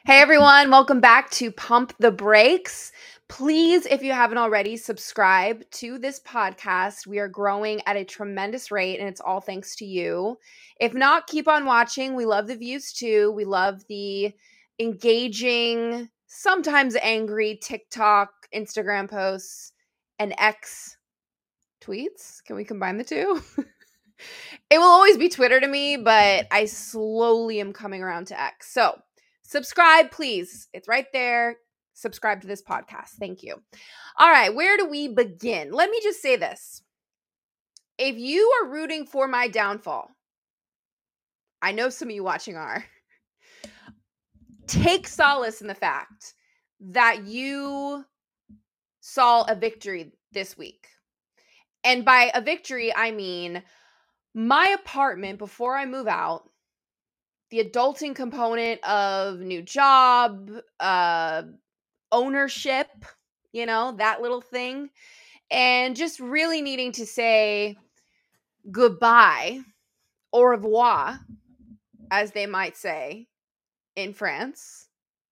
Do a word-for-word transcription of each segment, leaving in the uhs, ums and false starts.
Hey everyone, welcome back to Pump the Brakes. Please, if you haven't already, subscribe to this podcast. We are growing at a tremendous rate, and it's all thanks to you. If not, keep on watching. We love the views too. We love the engaging, sometimes angry TikTok, Instagram posts, and X tweets. Can we combine the two? It will always be Twitter to me, but I slowly am coming around to X. So subscribe, please. It's right there. Subscribe to this podcast. Thank you. All right, where do we begin? Let me just say this. If you are rooting for my downfall, I know some of you watching are, take solace in the fact that you saw a victory this week. And by a victory, I mean my apartment before I move out, the adulting component of new job, uh, ownership, you know, that little thing, and just really needing to say goodbye, au revoir, as they might say in France,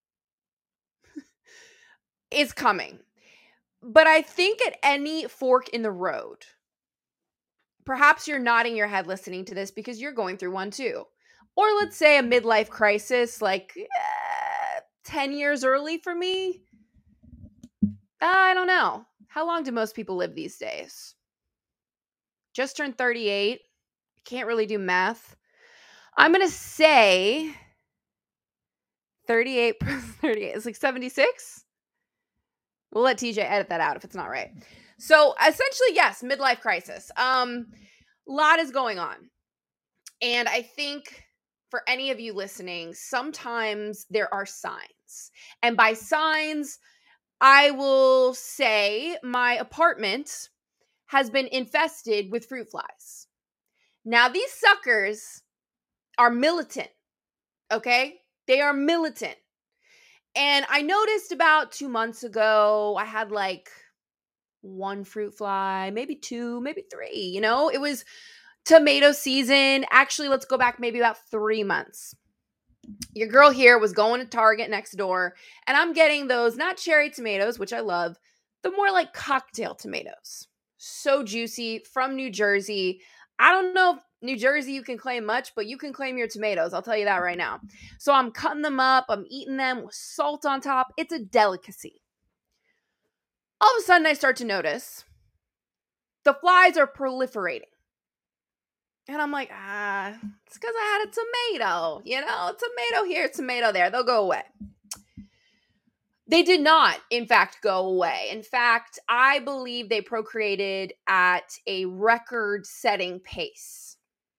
is coming. But I think at any fork in the road, perhaps you're nodding your head listening to this because you're going through one too. Or let's say a midlife crisis, like eh, ten years early for me. Uh, I don't know. How long do most people live these days? Just turned thirty-eight. Can't really do math. I'm going to say thirty-eight plus thirty-eight is like seventy-six. We'll let T J edit that out if it's not right. So essentially, yes, midlife crisis. Um, a lot is going on. And I think for any of you listening, sometimes there are signs. And by signs, I will say my apartment has been infested with fruit flies. Now, these suckers are militant, okay? They are militant. And I noticed about two months ago, I had like one fruit fly, maybe two, maybe three, you know? It was tomato season. Actually, let's go back maybe about three months. Your girl here was going to Target next door, and I'm getting those, not cherry tomatoes, which I love, the more like cocktail tomatoes. So juicy, from New Jersey. I don't know if New Jersey you can claim much, but you can claim your tomatoes. I'll tell you that right now. So I'm cutting them up. I'm eating them with salt on top. It's a delicacy. All of a sudden, I start to notice the flies are proliferating. And I'm like, ah, it's because I had a tomato, you know, tomato here, tomato there. They'll go away. They did not, in fact, go away. In fact, I believe they procreated at a record-setting pace.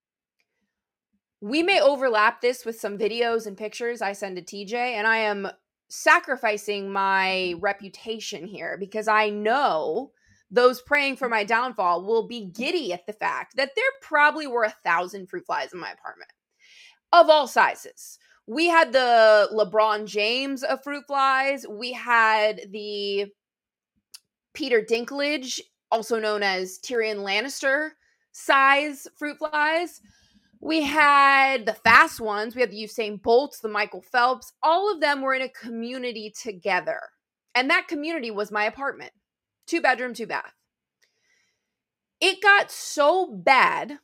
We may overlap this with some videos and pictures I send to T J, and I am sacrificing my reputation here because I know those praying for my downfall will be giddy at the fact that there probably were a thousand fruit flies in my apartment of all sizes. We had the LeBron James of fruit flies. We had the Peter Dinklage, also known as Tyrion Lannister size fruit flies. We had the fast ones. We had the Usain Bolts, the Michael Phelps. All of them were in a community together. And that community was my apartment. Two bedroom, two bath. It got so bad,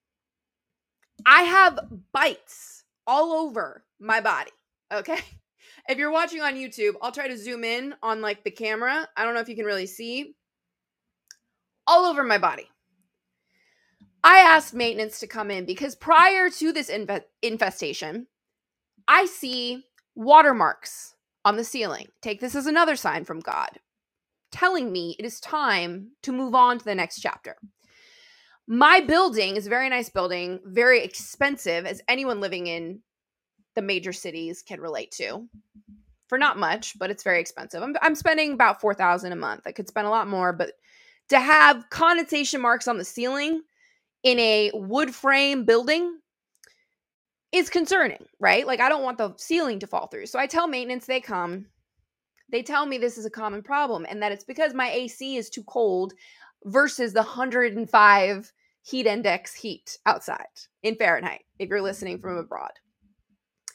I have bites all over my body, okay? If you're watching on YouTube, I'll try to zoom in on like the camera. I don't know if you can really see. All over my body. I asked maintenance to come in because prior to this inve- infestation, I see watermarks on the ceiling. Take this as another sign from God, telling me it is time to move on to the next chapter. My building is a very nice building, very expensive, as anyone living in the major cities can relate to. For not much, but it's very expensive. I'm, I'm spending about four thousand dollars a month. I could spend a lot more, but to have condensation marks on the ceiling in a wood frame building is concerning, right? Like, I don't want the ceiling to fall through. So I tell maintenance, they come. They tell me this is a common problem and that it's because my A C is too cold versus the one hundred five heat index heat outside in Fahrenheit, if you're listening from abroad.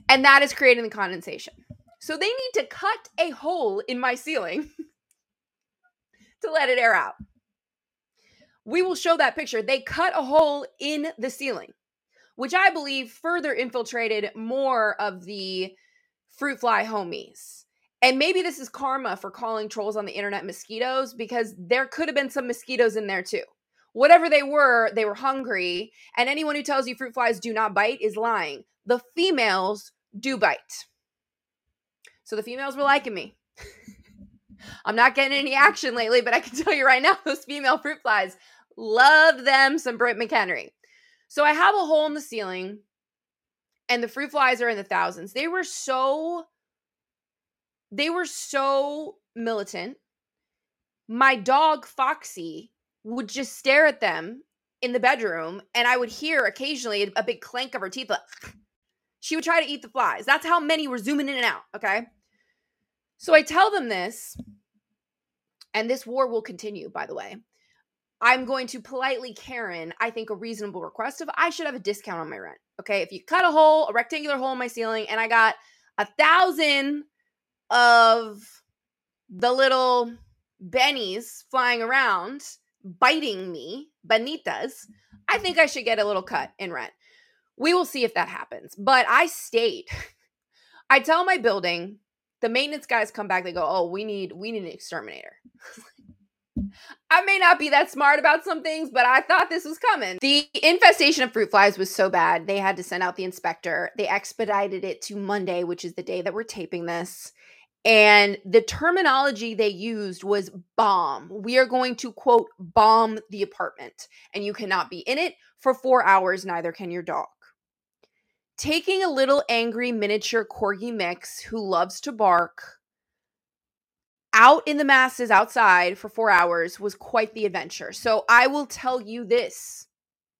And that is creating the condensation. So they need to cut a hole in my ceiling to let it air out. We will show that picture. They cut a hole in the ceiling, which I believe further infiltrated more of the fruit fly homies. And maybe this is karma for calling trolls on the internet mosquitoes, because there could have been some mosquitoes in there too. Whatever they were, they were hungry. And anyone who tells you fruit flies do not bite is lying. The females do bite. So the females were liking me. I'm not getting any action lately, but I can tell you right now, those female fruit flies love them some Britt McHenry. So I have a hole in the ceiling, and the fruit flies are in the thousands. They were so, they were so militant. My dog, Foxy, would just stare at them in the bedroom, and I would hear occasionally a big clank of her teeth. Like, she would try to eat the flies. That's how many were zooming in and out, okay? So I tell them this, and this war will continue, by the way. I'm going to politely Karen, I think, a reasonable request of I should have a discount on my rent. Okay, if you cut a hole, a rectangular hole in my ceiling, and I got a thousand of the little bennies flying around, biting me, bonitas, I think I should get a little cut in rent. We will see if that happens. But I stayed. I tell my building, the maintenance guys come back, they go, oh, we need, we need an exterminator. I may not be that smart about some things, but I thought this was coming. The infestation of fruit flies was so bad, they had to send out the inspector. They expedited it to Monday, which is the day that we're taping this. And the terminology they used was bomb. We are going to, quote, bomb the apartment. And you cannot be in it for four hours, neither can your dog. Taking a little angry miniature corgi mix who loves to bark out in the masses outside for four hours was quite the adventure. So I will tell you this.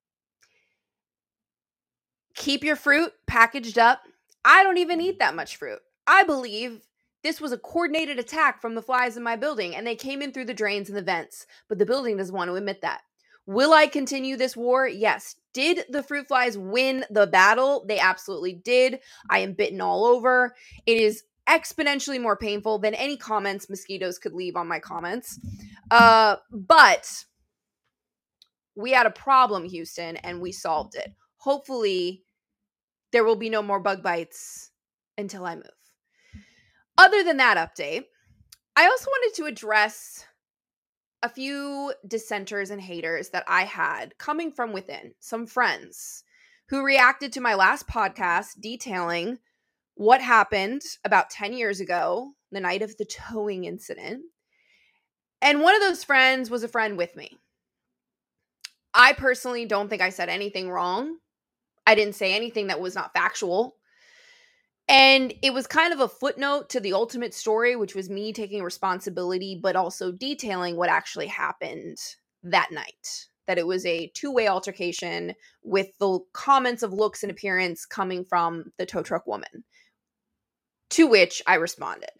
Keep your fruit packaged up. I don't even eat that much fruit. I believe this was a coordinated attack from the flies in my building, and they came in through the drains and the vents, but the building doesn't want to admit that. Will I continue this war? Yes. Did the fruit flies win the battle? They absolutely did. I am bitten all over. It is exponentially more painful than any comments mosquitoes could leave on my comments. Uh, but we had a problem, Houston, and we solved it. Hopefully, there will be no more bug bites until I move. Other than that update, I also wanted to address a few dissenters and haters that I had coming from within, some friends who reacted to my last podcast detailing what happened about ten years ago, the night of the towing incident. And one of those friends was a friend with me. I personally don't think I said anything wrong. I didn't say anything that was not factual. And it was kind of a footnote to the ultimate story, which was me taking responsibility, but also detailing what actually happened that night. That it was a two-way altercation with the comments of looks and appearance coming from the tow truck woman. To which I responded.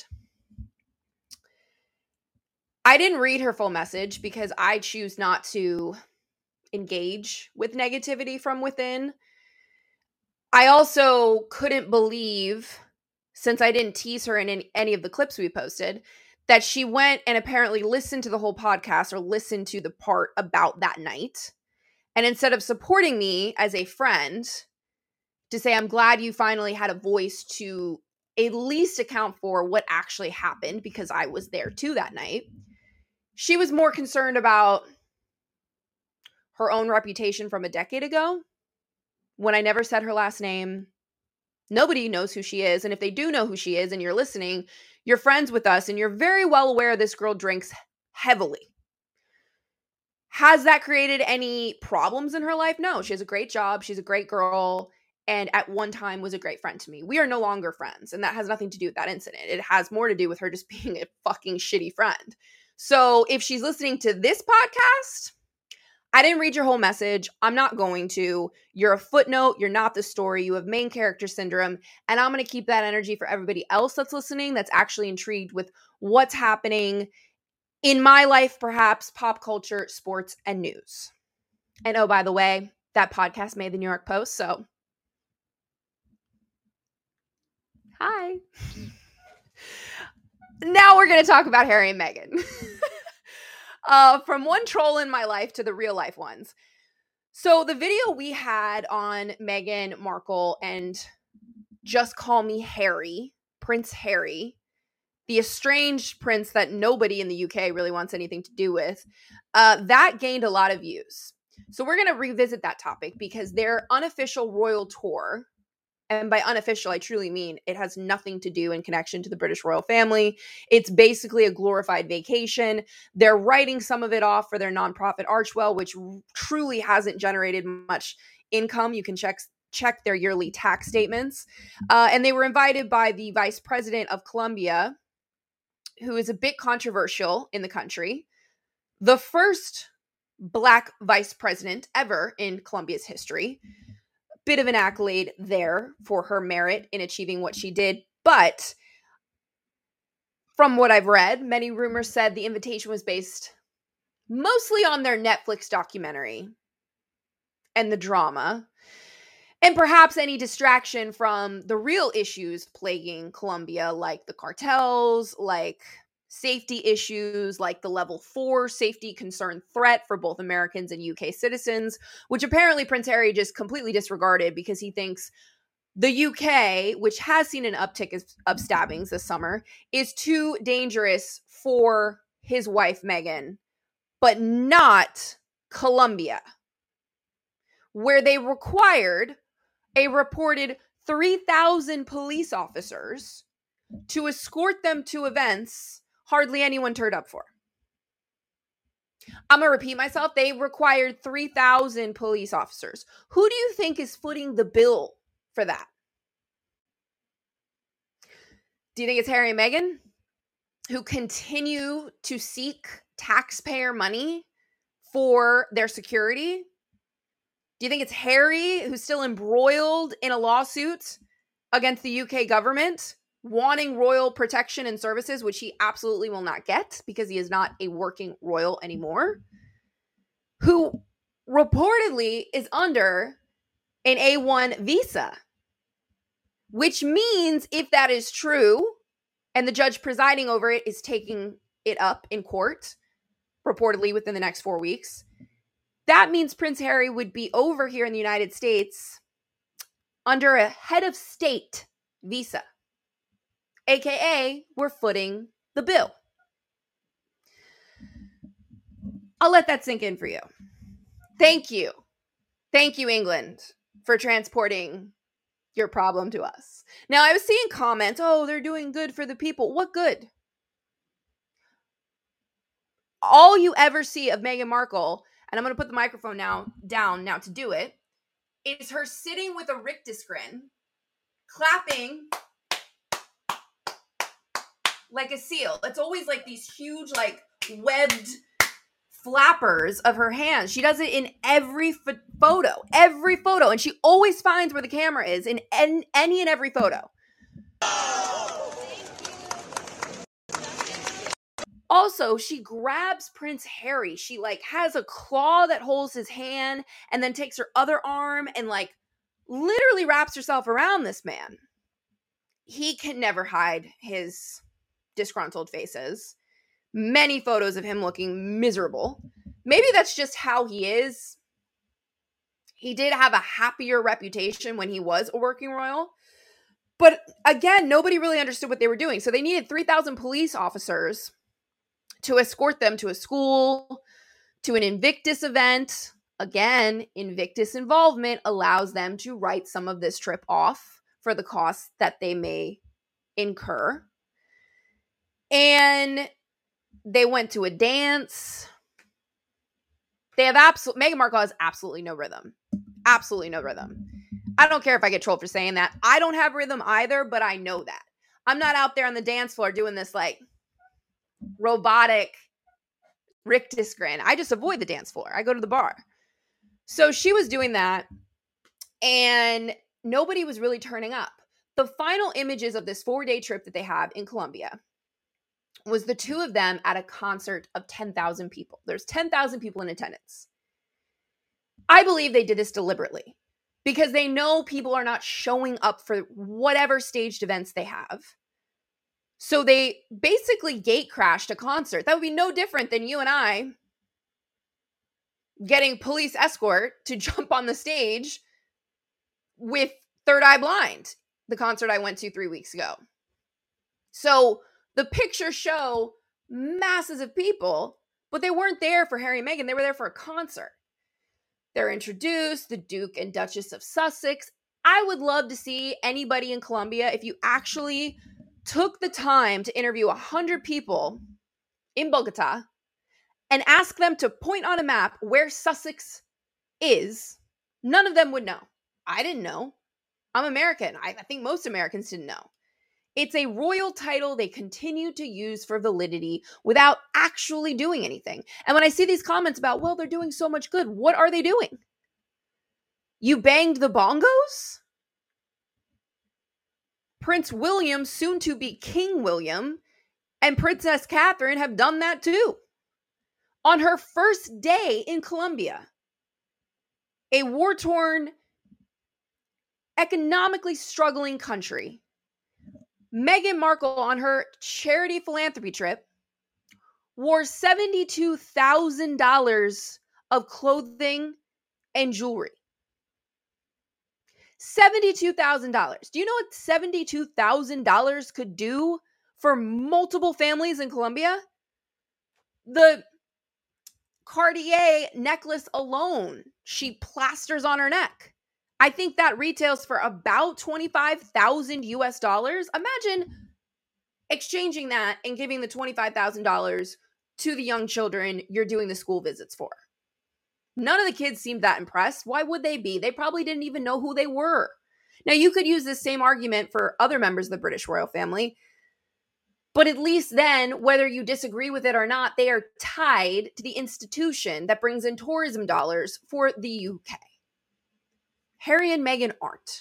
I didn't read her full message because I choose not to engage with negativity from within. I also couldn't believe, since I didn't tease her in any, any of the clips we posted, that she went and apparently listened to the whole podcast or listened to the part about that night. And instead of supporting me as a friend to say, I'm glad you finally had a voice to at least account for what actually happened because I was there too that night, she was more concerned about her own reputation from a decade ago when I never said her last name. Nobody knows who she is. And if they do know who she is and you're listening, you're friends with us and you're very well aware this girl drinks heavily. Has that created any problems in her life? No, she has a great job. She's a great girl. And at one time was a great friend to me. We are no longer friends. And that has nothing to do with that incident. It has more to do with her just being a fucking shitty friend. So if she's listening to this podcast, I didn't read your whole message. I'm not going to. You're a footnote. You're not the story. You have main character syndrome. And I'm going to keep that energy for everybody else that's listening that's actually intrigued with what's happening in my life, perhaps pop culture, sports, and news. And oh, by the way, that podcast made the New York Post. So Hi. Now we're going to talk about Harry and Meghan. uh, from one troll in my life to the real life ones. So the video we had on Meghan Markle and Just Call Me Harry, Prince Harry, the estranged prince that nobody in the U K really wants anything to do with, uh, that gained a lot of views. So we're going to revisit that topic because their unofficial royal tour, and by unofficial, I truly mean it has nothing to do in connection to the British royal family. It's basically a glorified vacation. They're writing some of it off for their nonprofit Archewell, which truly hasn't generated much income. You can check check their yearly tax statements. Uh, and they were invited by the vice president of Colombia, who is a bit controversial in the country. The first Black vice president ever in Colombia's history. Bit of an accolade there for her merit in achieving what she did. But from what I've read, many rumors said the invitation was based mostly on their Netflix documentary and the drama, and perhaps any distraction from the real issues plaguing Colombia, like the cartels, like safety issues, like the level four safety concern threat for both Americans and U K citizens, which apparently Prince Harry just completely disregarded because he thinks the U K, which has seen an uptick of stabbings this summer, is too dangerous for his wife, Meghan, but not Colombia, where they required a reported three thousand police officers to escort them to events hardly anyone turned up for. I'm going to repeat myself. They required three thousand police officers. Who do you think is footing the bill for that? Do you think it's Harry and Meghan, who continue to seek taxpayer money for their security? Do you think it's Harry, who's still embroiled in a lawsuit against the U K government, wanting royal protection and services, which he absolutely will not get because he is not a working royal anymore, who reportedly is under an A one visa, which means if that is true, and the judge presiding over it is taking it up in court, reportedly within the next four weeks, that means Prince Harry would be over here in the United States under a head of state visa. A K A, we're footing the bill. I'll let that sink in for you. Thank you. Thank you, England, for transporting your problem to us. Now, I was seeing comments, oh, they're doing good for the people. What good? All you ever see of Meghan Markle, and I'm going to put the microphone now down now to do it, is her sitting with a rictus grin, clapping like a seal. It's always like these huge, like, webbed flappers of her hands. She does it in every f- photo, every photo, and she always finds where the camera is in en- any and every photo. Also, she grabs Prince Harry. She, like, has a claw that holds his hand and then takes her other arm and, like, literally wraps herself around this man. He can never hide his disgruntled faces. Many photos of him looking miserable. Maybe that's just how he is. He did have a happier reputation when he was a working royal. But again, nobody really understood what they were doing. So they needed three thousand police officers to escort them to a school, to an Invictus event. Again, Invictus involvement allows them to write some of this trip off for the costs that they may incur. And they went to a dance. They have absolute, Meghan Markle has absolutely no rhythm. Absolutely no rhythm. I don't care if I get trolled for saying that. I don't have rhythm either, but I know that. I'm not out there on the dance floor doing this, like, robotic rictus grin. I just avoid the dance floor. I go to the bar. So she was doing that, and nobody was really turning up. The final images of this four-day trip that they have in Colombia was the two of them at a concert of ten thousand people. There's ten thousand people in attendance. I believe they did this deliberately because they know people are not showing up for whatever staged events they have. So they basically gate crashed a concert. That would be no different than you and I getting police escort to jump on the stage with Third Eye Blind, the concert I went to three weeks ago. So the pictures show masses of people, but they weren't there for Harry and Meghan. They were there for a concert. They're introduced, the Duke and Duchess of Sussex. I would love to see anybody in Colombia, if you actually took the time to interview one hundred people in Bogota and ask them to point on a map where Sussex is, none of them would know. I didn't know. I'm American. I, I think most Americans didn't know. It's a royal title they continue to use for validity without actually doing anything. And when I see these comments about, well, they're doing so much good, what are they doing? You banged the bongos? Prince William, soon to be King William, and Princess Catherine have done that too. On her first day in Colombia, a war-torn, economically struggling country, Meghan Markle, on her charity philanthropy trip, wore seventy-two thousand dollars of clothing and jewelry. seventy-two thousand dollars. Do you know what seventy-two thousand dollars could do for multiple families in Colombia? The Cartier necklace alone, she plasters on her neck. I think that retails for about twenty-five thousand U S dollars. Imagine exchanging that and giving the twenty-five thousand dollars to the young children you're doing the school visits for. None of the kids seemed that impressed. Why would they be? They probably didn't even know who they were. Now, you could use this same argument for other members of the British royal family, but at least then, whether you disagree with it or not, they are tied to the institution that brings in tourism dollars for the U K. Harry and Meghan aren't.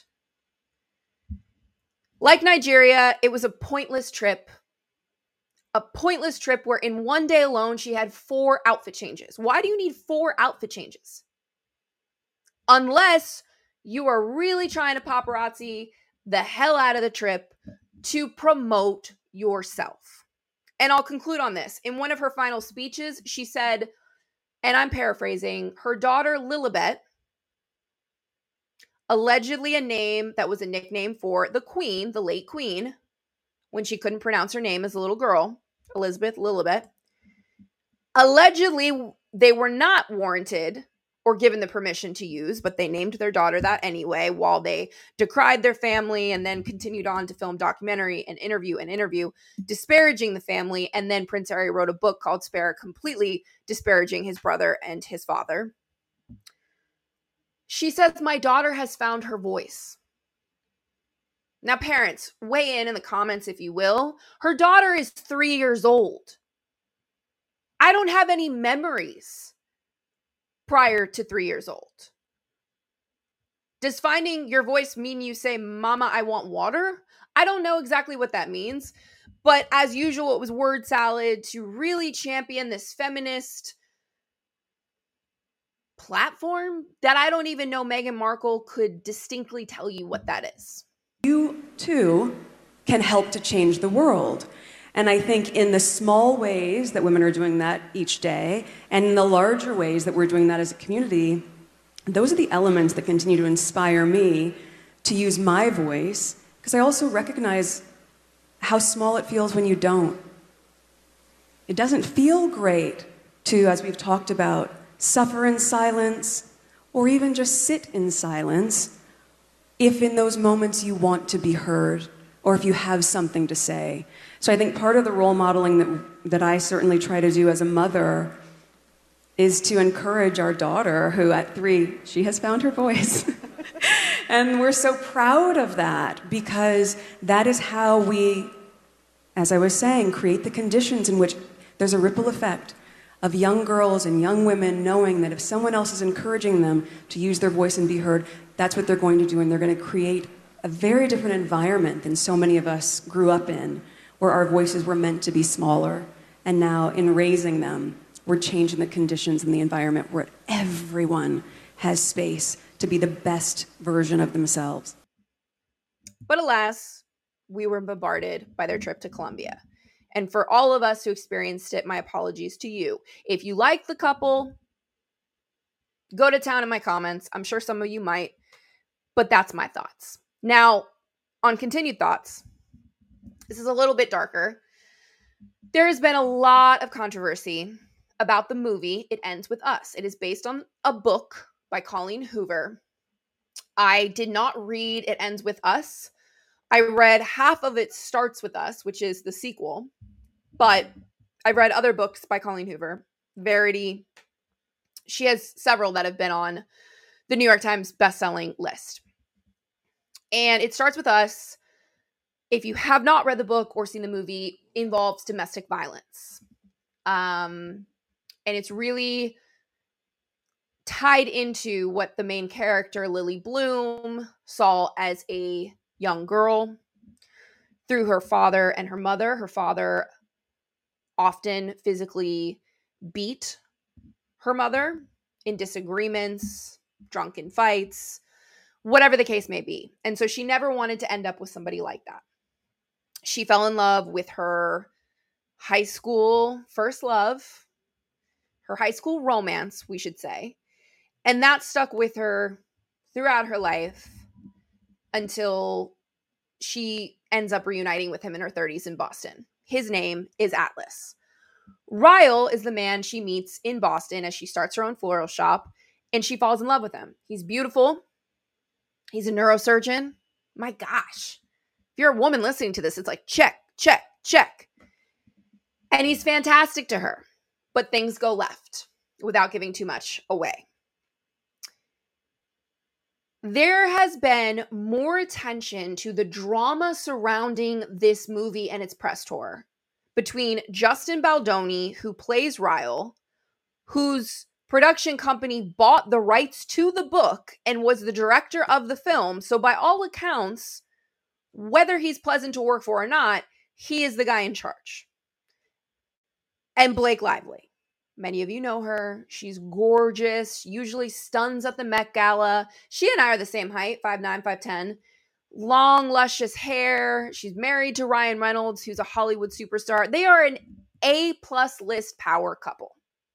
Like Nigeria, it was a pointless trip. A pointless trip where in one day alone, she had four outfit changes. Why do you need four outfit changes? Unless you are really trying to paparazzi the hell out of the trip to promote yourself. And I'll conclude on this. In one of her final speeches, she said, and I'm paraphrasing, her daughter Lilibet, allegedly a name that was a nickname for the Queen, the late Queen, when she couldn't pronounce her name as a little girl, Elizabeth Lilibet. Allegedly, they were not warranted or given the permission to use, but they named their daughter that anyway, while they decried their family and then continued on to film documentary and interview and interview, disparaging the family. And then Prince Harry wrote a book called Spare, completely disparaging his brother and his father. She says, my daughter has found her voice. Now, parents, weigh in in the comments if you will. Her daughter is three years old. I don't have any memories prior to three years old. Does finding your voice mean you say, Mama, I want water? I don't know exactly what that means. But as usual, it was word salad to really champion this feminist platform that I don't even know Meghan Markle could distinctly tell you what that is. You, too, can help to change the world. And I think in the small ways that women are doing that each day, and in the larger ways that we're doing that as a community, those are the elements that continue to inspire me to use my voice, because I also recognize how small it feels when you don't. It doesn't feel great to, as we've talked about, suffer in silence, or even just sit in silence, if in those moments you want to be heard, or if you have something to say. So I think part of the role modeling that, that I certainly try to do as a mother is to encourage our daughter, who at three, she has found her voice. And we're so proud of that, because that is how we, as I was saying, create the conditions in which there's a ripple effect of young girls and young women knowing that if someone else is encouraging them to use their voice and be heard, that's what they're going to do, and they're going to create a very different environment than so many of us grew up in, where our voices were meant to be smaller. And now, in raising them, we're changing the conditions in the environment where everyone has space to be the best version of themselves. But alas, we were bombarded by their trip to Colombia. And for all of us who experienced it, my apologies to you. If you like the couple, go to town in my comments. I'm sure some of you might, but that's my thoughts. Now, on continued thoughts, this is a little bit darker. There has been a lot of controversy about the movie It Ends With Us. It is based on a book by Colleen Hoover. I did not read It Ends With Us. I read half of It Starts With Us, which is the sequel, but I read other books by Colleen Hoover. Verity. She has several that have been on the New York Times bestselling list. And It Starts With Us, if you have not read the book or seen the movie, involves domestic violence. Um, and it's really tied into what the main character, Lily Bloom, saw as a young girl through her father and her mother. Her father often physically beat her mother in disagreements, drunken fights, whatever the case may be. And so she never wanted to end up with somebody like that. She fell in love with her high school first love, her high school romance, we should say. And that stuck with her throughout her life until she ends up reuniting with him in her thirties in Boston. His name is Atlas. Ryle is the man she meets in Boston as she starts her own floral shop, and she falls in love with him. He's beautiful. He's a neurosurgeon. My gosh. If you're a woman listening to this, it's like, check, check, check. And he's fantastic to her. But things go left without giving too much away. There has been more attention to the drama surrounding this movie and its press tour between Justin Baldoni, who plays Ryle, whose production company bought the rights to the book and was the director of the film. So by all accounts, whether he's pleasant to work for or not, he is the guy in charge. And Blake Lively. Many of you know her. She's gorgeous, usually stuns at the Met Gala. She and I are the same height, five nine, five ten. Long, luscious hair. She's married to Ryan Reynolds, who's a Hollywood superstar. They are an A-plus list power couple.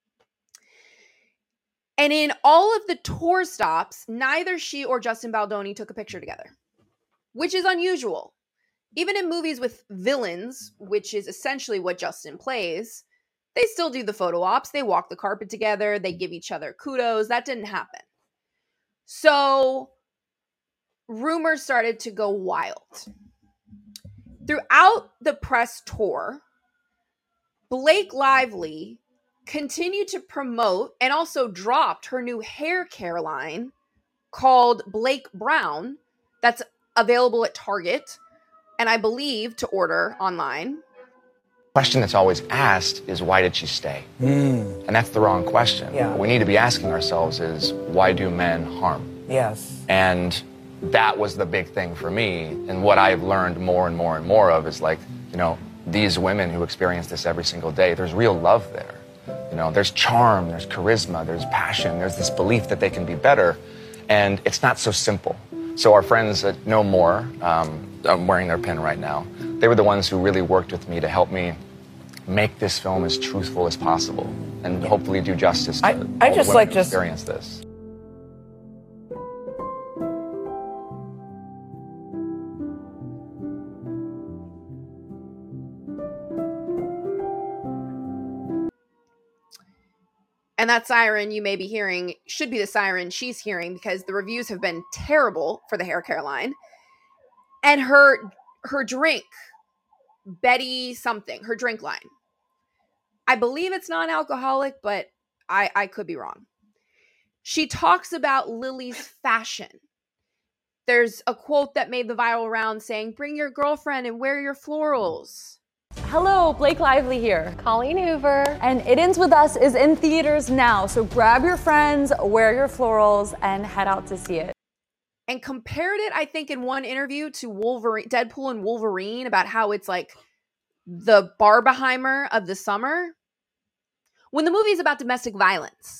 And in all of the tour stops, neither she or Justin Baldoni took a picture together, which is unusual. Even in movies with villains, which is essentially what Justin plays, they still do the photo ops. They walk the carpet together. They give each other kudos. That didn't happen. So rumors started to go wild. Throughout the press tour, Blake Lively continued to promote and also dropped her new hair care line called Blake Brown that's available at Target and I believe to order online. Question that's always asked is, why did she stay? Mm. And that's the wrong question. Yeah. What we need to be asking ourselves is, why do men harm? Yes. And that was the big thing for me. And what I've learned more and more and more of is, like, you know, these women who experience this every single day, there's real love there. You know, there's charm, there's charisma, there's passion, there's this belief that they can be better. And it's not so simple. So our friends at No More, um, I'm wearing their pin right now, they were the ones who really worked with me to help me make this film as truthful as possible and hopefully do justice to I, all I the just women like who just experience this. And that siren you may be hearing should be the siren she's hearing because the reviews have been terrible for the hair care line. And her her drink, Betty something, her drink line. I believe it's non-alcoholic, but I, I could be wrong. She talks about Lily's fashion. There's a quote that made the viral round saying, "Bring your girlfriend and wear your florals." Hello, Blake Lively here. Colleen Hoover. And It Ends With Us is in theaters now, so grab your friends, wear your florals, and head out to see it. And compared it, I think, in one interview to Wolverine, Deadpool and Wolverine, about how it's like the Barbenheimer of the summer. When the movie is about domestic violence,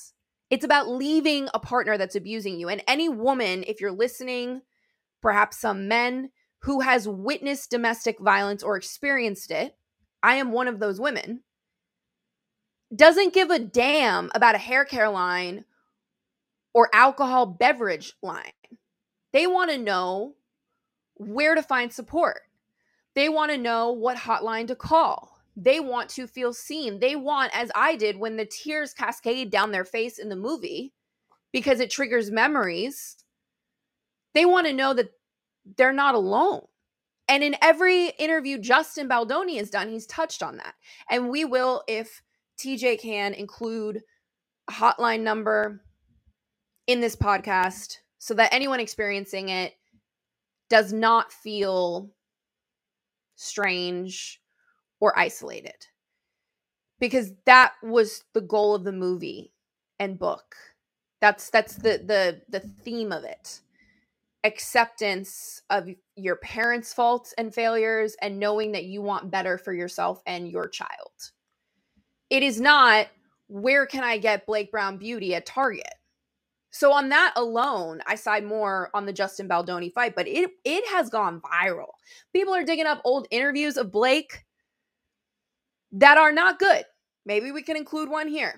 It's about leaving a partner that's abusing you. And any woman, if you're listening, perhaps some men who has witnessed domestic violence or experienced it, I am one of those women, doesn't give a damn about a hair care line or alcohol beverage line. They want to know where to find support. They want to know what hotline to call. They want to feel seen. They want, as I did when the tears cascade down their face in the movie because it triggers memories, they want to know that they're not alone. And in every interview Justin Baldoni has done, he's touched on that. And we will, if T J can, include a hotline number in this podcast so that anyone experiencing it does not feel strange or isolated. Because that was the goal of the movie and book. That's that's the the the theme of it. Acceptance of your parents' faults and failures and knowing that you want better for yourself and your child. It is not, where can I get Blake Brown beauty at Target? So on that alone, I side more on the Justin Baldoni fight, but it it has gone viral. People are digging up old interviews of Blake that are not good. Maybe we can include one here.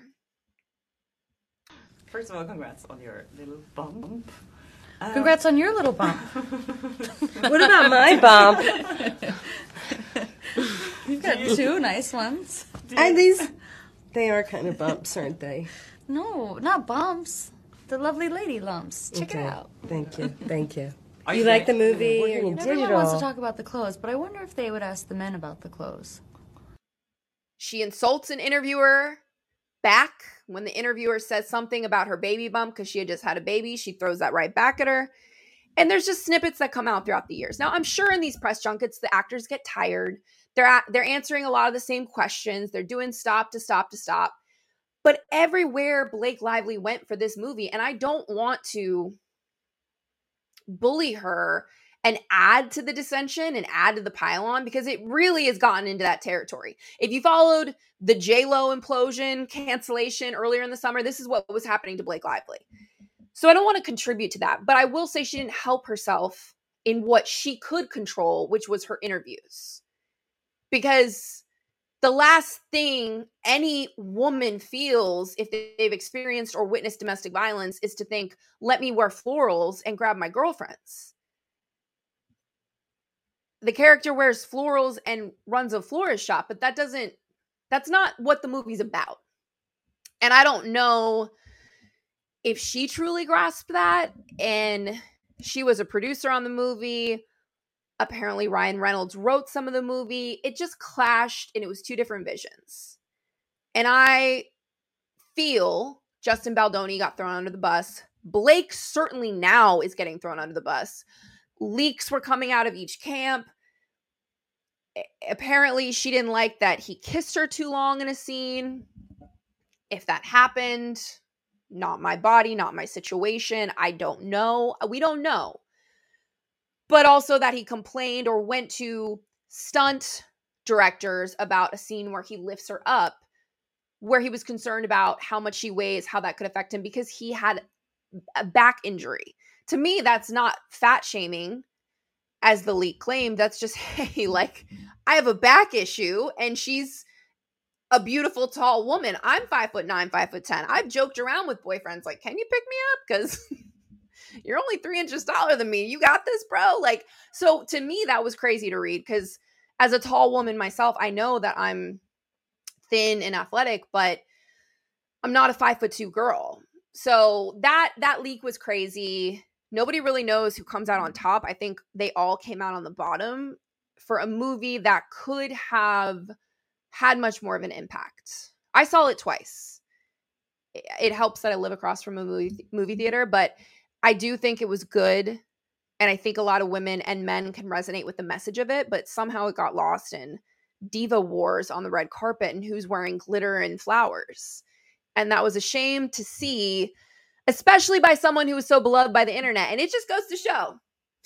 First of all, congrats on your little bump. Um, Congrats on your little bump. What about my bump? You've got two nice ones. And these, they are kind of bumps, aren't they? No, not bumps. The lovely lady lumps. Check Okay. it out. Thank you. Thank you. Are you you like the like- movie? We're You're in Everyone digital. wants to talk about the clothes, but I wonder if they would ask the men about the clothes. She insults an interviewer back when the interviewer says something about her baby bump because she had just had a baby. She throws that right back at her. And there's just snippets that come out throughout the years. Now, I'm sure in these press junkets, the actors get tired. They're at, they're answering a lot of the same questions. They're doing stop to stop to stop. But everywhere Blake Lively went for this movie, and I don't want to bully her and add to the dissension and add to the pile-on because it really has gotten into that territory. If you followed the J-Lo implosion cancellation earlier in the summer, this is what was happening to Blake Lively. So I don't want to contribute to that, but I will say she didn't help herself in what she could control, which was her interviews. Because the last thing any woman feels if they've experienced or witnessed domestic violence is to think, let me wear florals and grab my girlfriends. The character wears florals and runs a florist shop, but that doesn't, that's not what the movie's about. And I don't know if she truly grasped that. And she was a producer on the movie. Apparently Ryan Reynolds wrote some of the movie. It just clashed and it was two different visions. And I feel Justin Baldoni got thrown under the bus. Blake certainly now is getting thrown under the bus. Leaks were coming out of each camp. Apparently she didn't like that he kissed her too long in a scene. If that happened, not my body, not my situation. I don't know. We don't know. But also that he complained or went to stunt directors about a scene where he lifts her up, where he was concerned about how much she weighs, how that could affect him because he had a back injury. To me, that's not fat shaming, as the leak claimed. That's just, hey, like, I have a back issue and she's a beautiful, tall woman. I'm five foot nine, five foot ten. I've joked around with boyfriends like, can you pick me up? Because you're only three inches taller than me. You got this, bro. Like, so to me, that was crazy to read because as a tall woman myself, I know that I'm thin and athletic, but I'm not a five foot two girl. So that, that leak was crazy. Nobody really knows who comes out on top. I think they all came out on the bottom for a movie that could have had much more of an impact. I saw it twice. It helps that I live across from a movie movie theater, but I do think it was good. And I think a lot of women and men can resonate with the message of it, but somehow it got lost in diva wars on the red carpet and who's wearing glitter and flowers. And that was a shame to see, especially by someone who was so beloved by the internet. And it just goes to show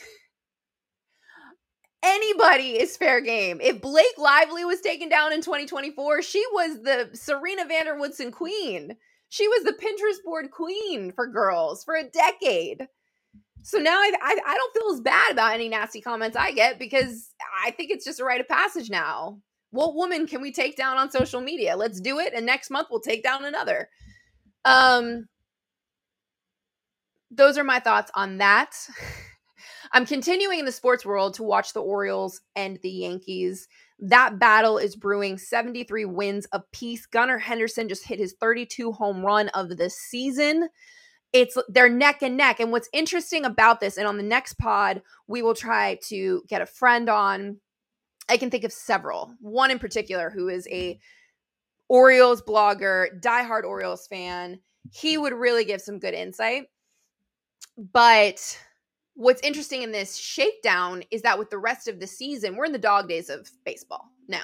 anybody is fair game. If Blake Lively was taken down in twenty twenty-four, she was the Serena van der Woodsen queen. She was the Pinterest board queen for girls for a decade. So now I, I I don't feel as bad about any nasty comments I get because I think it's just a rite of passage now. What woman can we take down on social media? Let's do it, and next month we'll take down another. Um, those are my thoughts on that. I'm continuing in the sports world to watch the Orioles and the Yankees. That battle is brewing, seventy-three wins apiece. Gunnar Henderson just hit his thirty-two home run of the season. It's they're neck and neck. And what's interesting about this, and on the next pod, we will try to get a friend on. I can think of several. One in particular who is a Orioles blogger, diehard Orioles fan. He would really give some good insight. But what's interesting in this shakedown is that with the rest of the season, we're in the dog days of baseball now.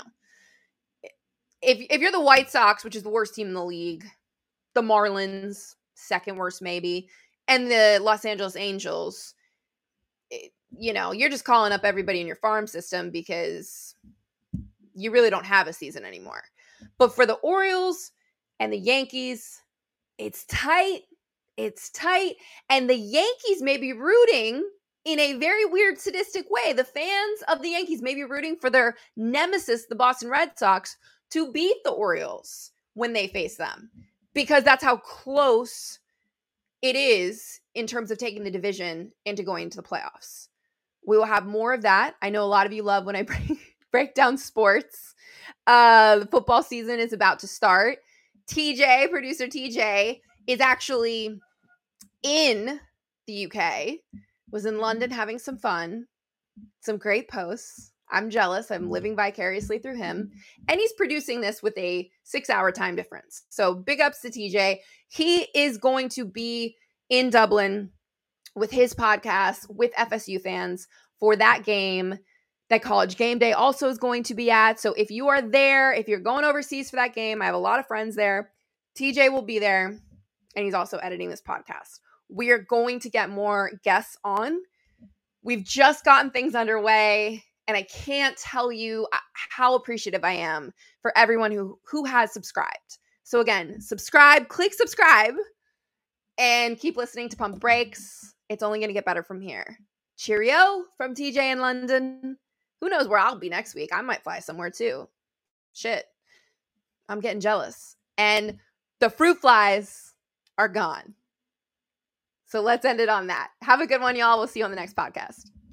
If, if you're the White Sox, which is the worst team in the league, the Marlins, second worst maybe, and the Los Angeles Angels, it, you know, you're just calling up everybody in your farm system because you really don't have a season anymore. But for the Orioles and the Yankees, it's tight. It's tight. And the Yankees may be rooting in a very weird sadistic way. The fans of the Yankees may be rooting for their nemesis, the Boston Red Sox, to beat the Orioles when they face them. Because that's how close it is in terms of taking the division into going into the playoffs. We will have more of that. I know a lot of you love when I break, break down sports. Uh, the football season is about to start. T J, producer T J, is actually in the U K, was in London having some fun, some great posts. I'm jealous. I'm living vicariously through him. And he's producing this with a six-hour time difference. So big ups to T J. He is going to be in Dublin with his podcast with F S U fans for that game that College Game Day also is going to be at. So if you are there, if you're going overseas for that game, I have a lot of friends there. T J will be there, and he's also editing this podcast. We are going to get more guests on. We've just gotten things underway. And I can't tell you how appreciative I am for everyone who, who has subscribed. So again, subscribe, click subscribe, and keep listening to Pump Breaks. It's only going to get better from here. Cheerio from T J in London. Who knows where I'll be next week? I might fly somewhere too. Shit. I'm getting jealous. And the fruit flies are gone. So let's end it on that. Have a good one, y'all. We'll see you on the next podcast.